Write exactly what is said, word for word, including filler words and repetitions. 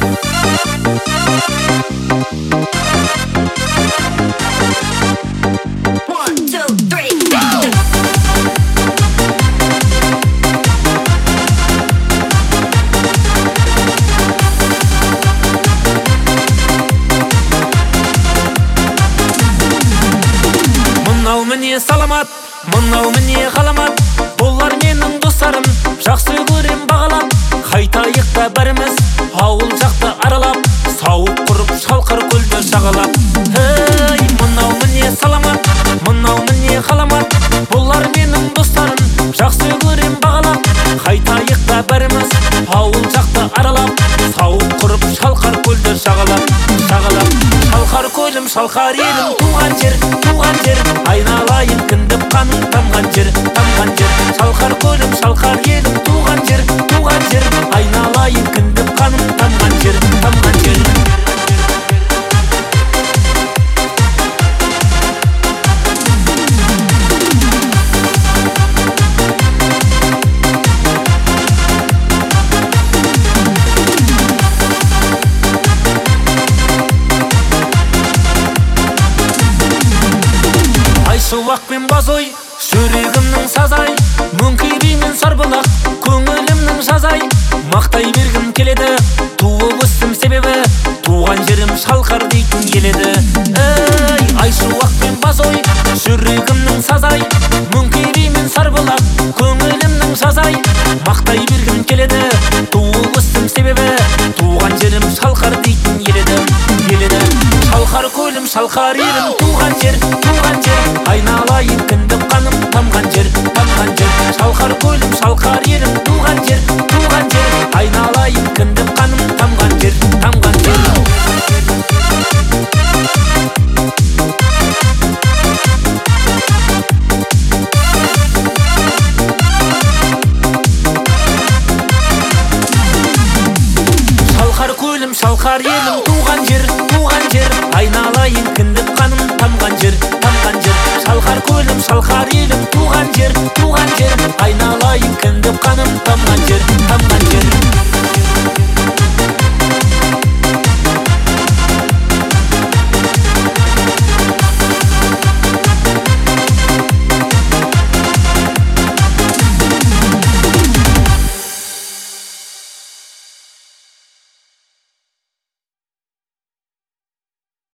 Мынау міне саламат, мынау міне ғаламат, олар менің достарым, жақсы көрем бағалап. Қайтайық та бәріміз ауыл жақты аралап, сауық құрып шалқар көлді жағалап. Ей, мынау міне саламат, мынау міне ғаламат, олар менің достарым, жақсы көрем бағалап. Қайтайық та бәріміз ауыл жақты аралап, сауық құрып шалқар көлді жағалап, жағалап. Шалқар көлім, шалқар елім, туған жер, туған жер, айналайын кіндіп қаның тамған жер, тамған жер. Шалқар көлім, шалқар елім, туған жер, туған жер, айналайын кіндіп қаның тамған жер, тамған жер. Шуақ пен базой, жүрегімнің сазай, мөңкей мен сарбұлақ, көңілімнің жазай. Мақтай бергім келеді, туып өстім себебі, туған жерім шалқар дейтін келеді. Ей, ай шуақ пен базой, жүрегімнің сазай, мөңкей мен сарбұлақ, көңілімнің жазай. Мақтай бергім келеді, туып өстім себебі, туған жерім шалқар дейтін келеді, келеді. Шалқар көлім, шалқар елім, туған жер, туған жер, айналайын кіндіп қаным тамған жер, тамған жер. Шалқар көлім, шалқар елім, туған жер, туған жер, айналайын кіндіп қаным тамған жер, тамған жер. Шалқар көлім, шалқар елім, туған жер, туған жер, айналайын кіндіп қаным тамған жер, тамған жер. Шалқар көлім, шалқар